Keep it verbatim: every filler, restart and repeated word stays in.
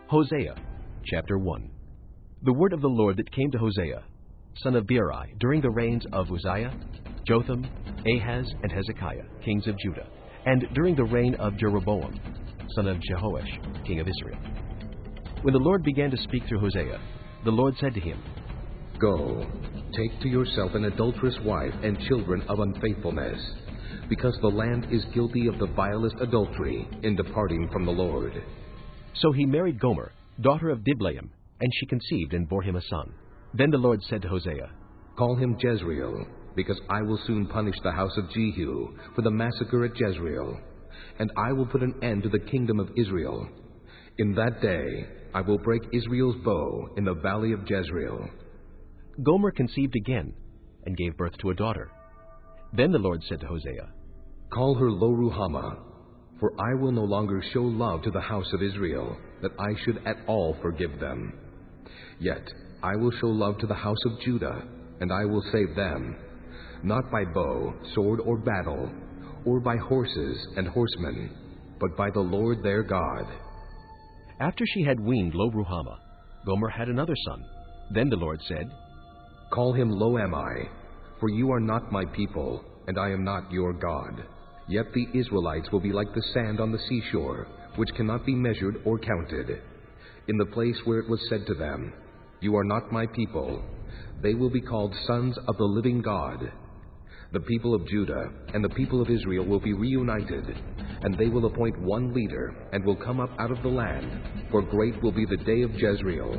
Hosea chapter one. The word of the Lord that came to Hosea, son of Beeri, during the reigns of Uzziah, Jotham, Ahaz, and Hezekiah, kings of Judah, and during the reign of Jeroboam, son of Jehoash, king of Israel. When the Lord began to speak through Hosea, the Lord said to him, Go, take to yourself an adulterous wife and children of unfaithfulness, because the land is guilty of the vilest adultery in departing from the Lord. So he married Gomer, daughter of Diblaim, and she conceived and bore him a son. Then the Lord said to Hosea, Call him Jezreel, because I will soon punish the house of Jehu for the massacre at Jezreel, and I will put an end to the kingdom of Israel. In that day I will break Israel's bow in the valley of Jezreel. Gomer conceived again, and gave birth to a daughter. Then the Lord said to Hosea, Call her Lo-ruhamah, for I will no longer show love to the house of Israel, that I should at all forgive them. Yet I will show love to the house of Judah, and I will save them, not by bow, sword, or battle, or by horses and horsemen, but by the Lord their God. After she had weaned Lo-ruhamah, Gomer had another son. Then the Lord said, Call him Lo-ammi, for you are not my people, and I am not your God. Yet the Israelites will be like the sand on the seashore, which cannot be measured or counted. In the place where it was said to them, You are not my people, they will be called sons of the living God. The people of Judah and the people of Israel will be reunited, and they will appoint one leader, and will come up out of the land, for great will be the day of Jezreel.